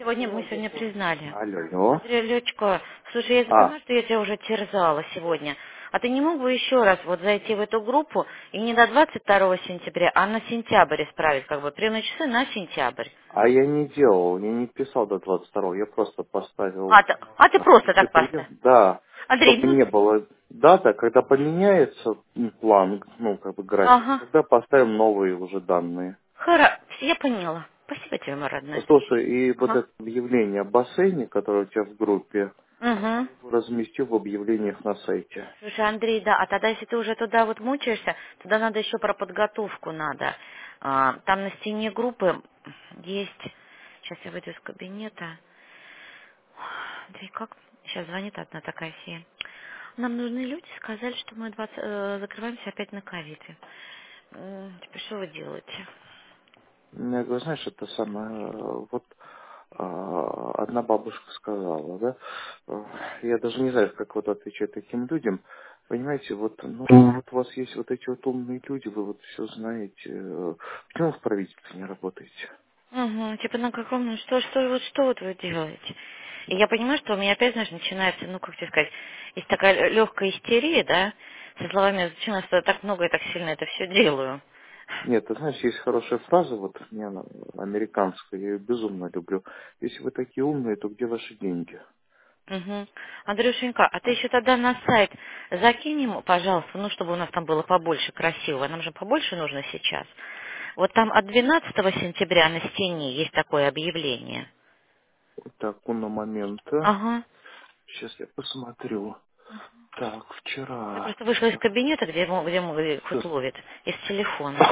Сегодня мы сегодня признали. Алло, алло. Андрей Лёчко, слушай, я А, понимаю, что я тебя уже терзала сегодня. А ты не мог бы еще раз вот зайти в эту группу и не до 22 сентября, а на сентябрь исправить, как бы, приемные часы на сентябрь? а я не делал, я не писал до 22-го, я просто поставил А ты просто все так прием. поставь. Да, Андрей, чтобы ну, не было дата, когда поменяется план, ну, как бы график, ага. тогда поставим новые уже данные. Хорошо, я поняла. Спасибо тебе, мой родной. Слушай, и вот Ага. это объявление о бассейне, которое у тебя в группе, Угу. разместил в объявлениях на сайте. Слушай, Андрей, да, а тогда, если ты уже туда вот мучаешься, тогда надо еще про подготовку надо. Там на стене группы есть... Сейчас я выйду из кабинета. Андрей, как? Сейчас звонит одна такая фея. Нам нужны люди, сказали, что мы закрываемся опять на ковиде. Теперь что вы делаете? Я говорю, знаешь, это самое, вот одна бабушка сказала, да, я даже не знаю, как вот отвечать таким людям, понимаете, вот, ну, вот у вас есть вот эти вот умные люди, вы вот все знаете, почему вы в правительстве не работаете? Угу, типа на каком, ну что вот вы делаете? И я понимаю, что у меня опять, знаешь, начинается, ну, как тебе сказать, есть такая легкая истерия, да, со словами, зачем я так много и так сильно это все делаю. Нет, ты знаешь, есть хорошая фраза, вот, мне она американская, я ее безумно люблю, если вы такие умные, то где ваши деньги? Угу. Андрюшенька, а ты еще тогда на сайт закинь ему, пожалуйста, ну, чтобы у нас там было побольше красивого, нам же побольше нужно сейчас. Вот там от 12 сентября на стене есть такое объявление. Так, на момента, Ага. сейчас я посмотрю. Так, Я вчера. просто вышла из кабинета, где хоть ловит, из телефона.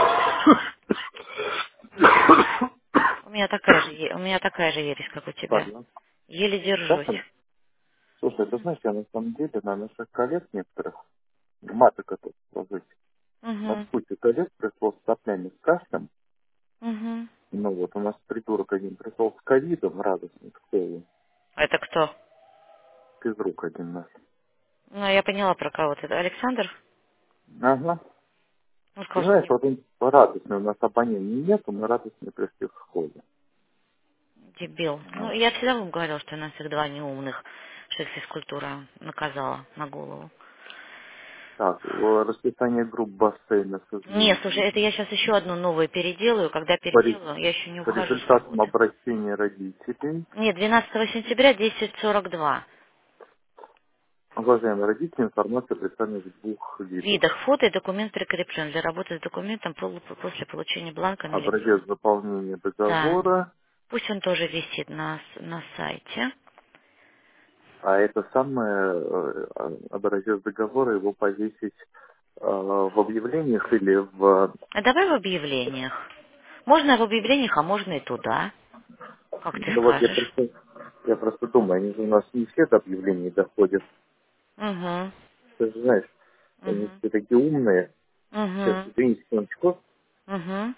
У меня такая же ересь, как у тебя. Ладно. Еле Так, держусь. слушай, ты знаешь, я на самом деле на наших коллег некоторых, маток это сложить, на Угу. кучу коллег пришло с соплями с кашлем. Угу. Ну вот, у нас придурок один пришел с ковидом радостный, кто его, Это кто? физрук один наш. Ну, я поняла про кого ты. Александр? Ага. Он Ты сказал, что знаешь, не вот он радостный, у нас абонента нету, мы радостно пришли в школе. дебил. Ну, я всегда вам говорила, что у нас их два неумных, что их физкультура наказала на голову. Так, расписание групп бассейна Нет, созвездий. слушай, это я сейчас еще одну новую переделаю. Когда По, ре- переделаю, я еще не по ухожу с результатам работы. обращения родителей. Нет, 12 сентября 10:42. Уважаемые родители, информация представлена в двух В видах видах. фото и документ прикреплен для работы с документом после получения бланка на электронный. Образец заполнения Да. договора, Пусть он тоже висит на сайте. а это самое образец договора его повесить в объявлениях или в... А давай в объявлениях. Можно в объявлениях, а можно и туда. Как ты Ну вот скажешь. я просто думаю, они же у нас не все до объявлений доходят. Угу. Ты же знаешь, они Угу. все такие умные. Сейчас, Угу. извините, секундочку. Угу.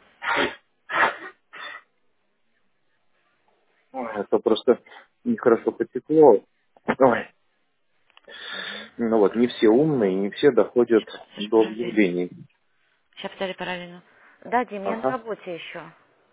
Ой, это просто нехорошо потекло. Ой. Ну вот, не все умные, не все доходят Слушай, до подожди. объявлений. Сейчас повтори параллельно. Да, Дим, я на Ага. работе еще.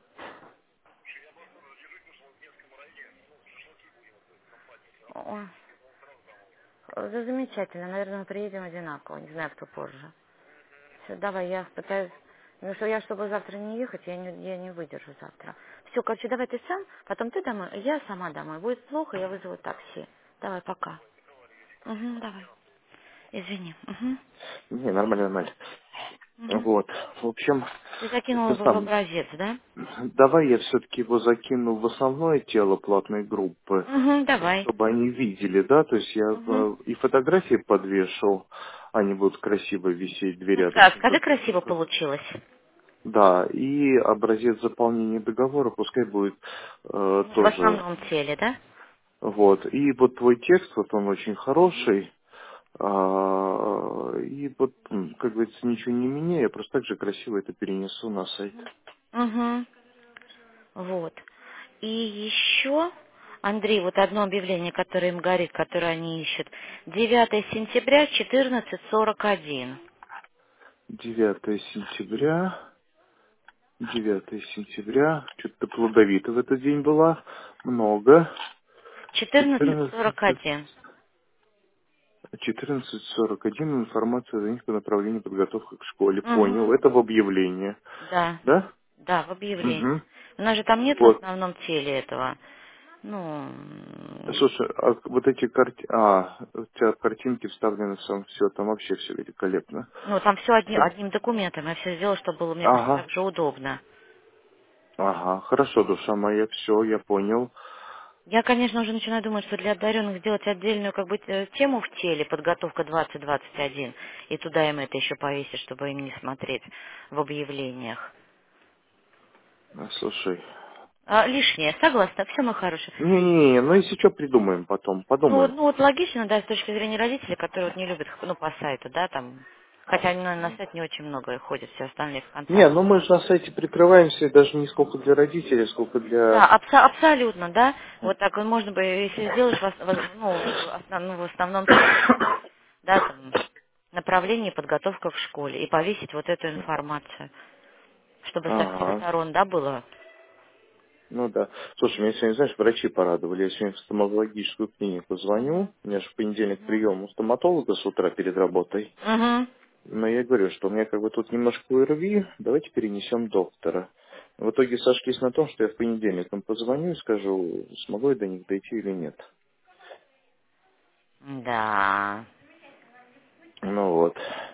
О, замечательно. Наверное, мы приедем одинаково. Не знаю, кто позже. Все, давай, я пытаюсь... Ну, что я, чтобы завтра не ехать, я не выдержу завтра. Все, короче, давай ты сам, потом ты домой, я сама домой. Будет плохо, я вызову такси. Давай, пока. Угу, давай. Извини. Угу. Не, нормально, нормально. Угу. Вот. В общем, Ты закинула это бы в сам. образец, да? Давай я все-таки его закину в основное тело платной группы, Угу, давай. чтобы они видели, да, то есть я Угу. и фотографии подвешал, они будут красиво висеть две Ну, рядом друг скажи, от красиво друга. получилось. Да, и образец заполнения договора пускай будет В тоже. основном теле, да? Вот. И вот твой текст, вот он очень хороший. И вот, как говорится, ничего не меняя, я просто так же красиво это перенесу на сайт. Угу. Вот. И еще, Андрей, вот одно объявление, которое им горит, которое они ищут. 9 сентября, 14:41. 9 сентября, 9 сентября. Что-то плодовито в этот день была. Много. 14, 14:41. 14:41. Информация за них по направлению подготовка к школе. Понял. Угу. Это в объявлении. Да. Да? Да, в объявлении. Угу. У нас же там нет в Вот. основном теле этого. Ну, Слушай, а вот эти у тебя картинки вставлены сам, все, там вообще все великолепно. ну там все Всё. одним документом. Я все сделала, чтобы было, мне кажется, Ага, так же удобно. ага, хорошо, душа моя, все, я понял. Я, конечно, уже начинаю думать, что для одаренных сделать отдельную как бы тему в теле, подготовка 2021, и туда им это еще повесить, чтобы им не смотреть в объявлениях. Слушай, Лишнее, согласна, все, мой хороший. не-не-не, ну если что, придумаем потом, подумаем. Ну вот логично, да, с точки зрения родителей, которые вот не любят, ну, по сайту, да, там, хотя они на сайт не очень много ходят, все остальные Не, ВКонтакте. ну мы же на сайте прикрываемся даже не сколько для родителей, сколько Да, для... абсолютно, да. Вот так вот можно бы, если сделаешь в основном теле, да, там, направление подготовка к школе, и повесить вот эту информацию, чтобы со всех Ага, сторон, да, было. ну да. Слушай, меня сегодня, знаешь, врачи порадовали. Я сегодня в стоматологическую клинику звоню. Мгм. У меня же в понедельник Мгм. прием у стоматолога с утра перед работой. Мгм. Но я говорю, что у меня как бы тут немножко ОРВИ, давайте перенесем доктора. В итоге сошлись на том, что я в понедельник им позвоню и скажу, смогу я до них дойти или нет. Да. Ну вот.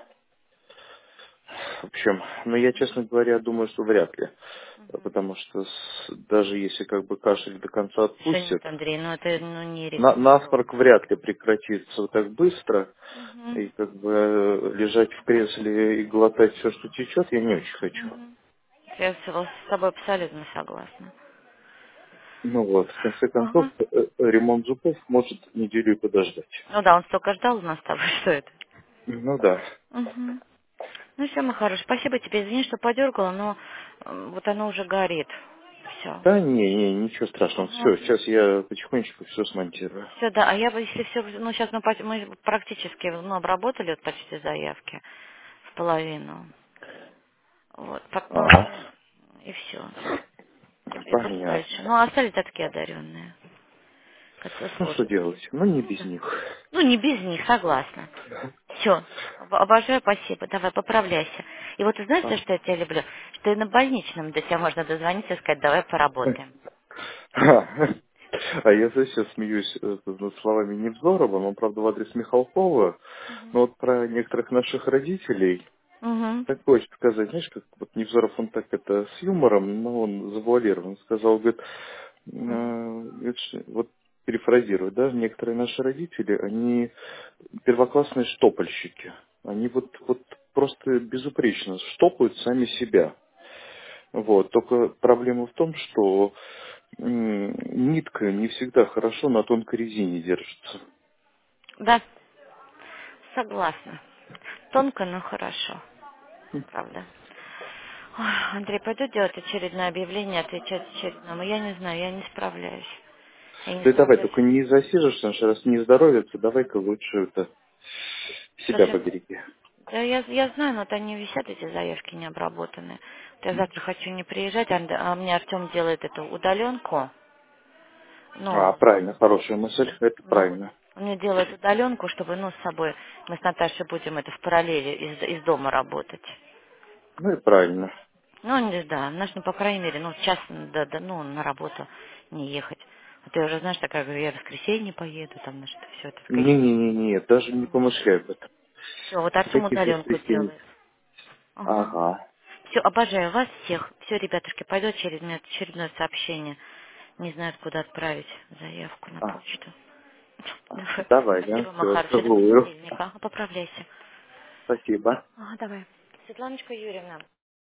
В общем, ну я, честно говоря, думаю, что вряд ли. Потому что даже если как бы кашель до конца Еще отпустит, нет, Андрей, ну это не рекомендовано. насморк вряд ли прекратится вот так быстро. Мгм. И как бы лежать в кресле и глотать все, что течет, я не очень хочу. Мгм. Я с тобой абсолютно согласна. Ну вот, в конце концов, Ага. ремонт зубов может неделю и подождать. Ну да, он столько ждал у нас с тобой, что это. Ну да. Угу. Ну все, мой хороший, спасибо тебе, извини, что подергала, но вот оно уже горит. Все. Да, ничего страшного. Ага. Все, сейчас я потихонечку все смонтирую. Все, да, а я бы, если все, ну сейчас мы практически, ну, обработали вот почти заявки в половину. Вот, ну, Ага, и все. И будем дальше. понятно. Ну, а остались такие одаренные, которые Ну что сложно. делать? Ну не Ну без да. них. Ну, не без них, согласна. Все. Обожаю, спасибо. Давай, поправляйся. И вот ты знаешь, за что я тебя люблю? Что и на больничном до тебя можно дозвониться и сказать, давай поработаем. А я сейчас смеюсь над словами Невзорова, но, правда, в адрес Михалкова. Но вот про некоторых наших родителей, Угу. так хочется сказать, знаешь, как вот Невзоров, он так это с юмором, но он завуалирован, сказал, говорит, говорит, вот перефразирую, да, некоторые наши родители, они первоклассные штопальщики. Они вот просто безупречно штопают сами себя. Вот. Только проблема в том, что нитка не всегда хорошо на тонкой резине держится. Да, согласна. Тонко, но хорошо. Правда. Ой, Андрей, пойду делать очередное объявление, отвечать очередному. Я не знаю, я не справляюсь. Я не Ты давай, справляюсь. только не засижешься, раз не здоровится, давай-ка лучше это себя Слушай, побереги. да я знаю, но вот они висят, эти заявки не обработанные. Вот я завтра хочу не приезжать, а мне Артем делает эту удаленку. Ну, Правильно, хорошая мысль, это ну вот правильно. он мне делает удаленку, чтобы, ну, с собой мы с Наташей будем это в параллели из дома работать. Ну и правильно. Ну, да, знаешь, ну, по крайней мере, ну, час, да, ну, на работу не ехать. А ты уже знаешь, такая, говорю, я в воскресенье поеду, там, значит, все это, Не-не-не, даже не помышляй об этом. все, вот Артем Всяких удаленку воскресенье. делает. Ага. Ага. Все, обожаю вас всех. Все, ребятушки, пойдет через меня очередное сообщение. Не знаю, куда отправить заявку на А, почту. Давай. давай, да, Спасибо, мой все, хороший, до целую. понедельника. Поправляйся. Спасибо. Ага, давай. Светланочка Юрьевна.